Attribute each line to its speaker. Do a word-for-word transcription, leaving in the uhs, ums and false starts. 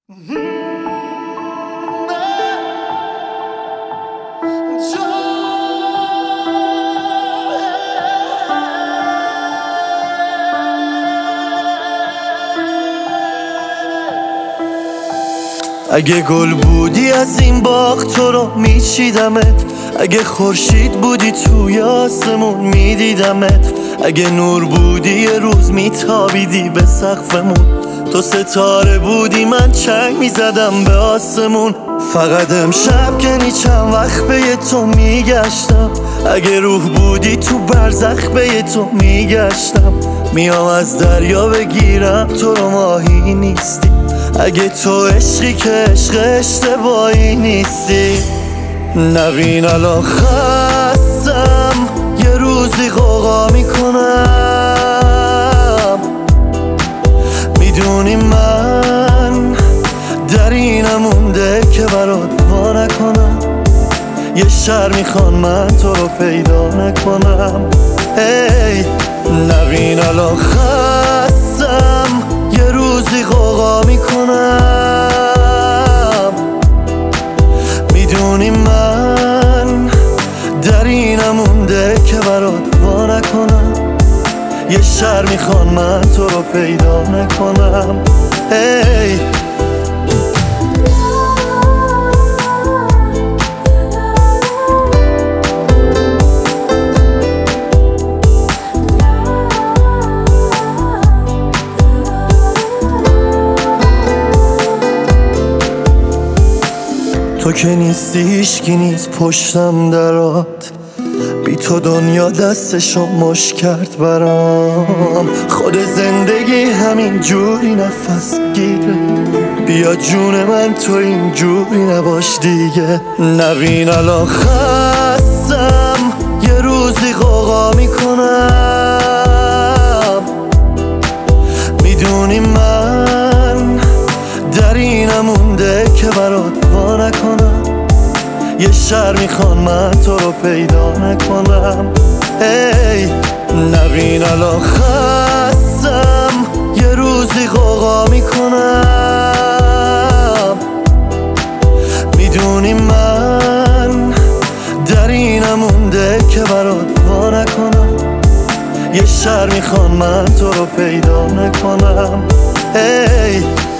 Speaker 1: اگه گل بودی از این باغ تو رو میچیدمت، اگه خورشید بودی توی آسمون میدیدمت، اگه نور بودی یه روز میتابیدی به سقفمون، تو ستاره بودی من چنگ میزدم به آسمون. فقط امشب که نی چند وقت به تو میگشتم، اگه روح بودی تو برزخ به تو میگشتم، میام از دریا بگیرم تو رو ماهی نیستی، اگه تو عشقی که عشق اشتباهی نیستی. نبین الان خستم یه روزی غوغا میکنم، میدونی من در اینم مونده که برات وا نکنم، یه شهر میخوان من تو رو پیدا نکنم. هی نبین الان خستم یه روزی غوغا میکنم، میدونی من در اینم مونده که برات وا نکنم، یه شهر میخوان من تو رو پیدا نکنم. هی تو که نیستی هیچکی نیست پشتم درات، بی تو دنیا دستشو مش کرد برام، خود زندگی همین جوری نفس گیره، بیا جون من تو این جوری نباش دیگه. نبین الان خستم یه روزی غوغا میکنم، میدونی من در اینم مونده که برات وا نکنم، یه شهر میخوان من تو رو پیدا نکنم. هی نبین الان خستم یه روزی غوغا میکنم، میدونی من در اینم مونده که برات وا نکنم، یه شهر میخوان من تو رو پیدا نکنم. هی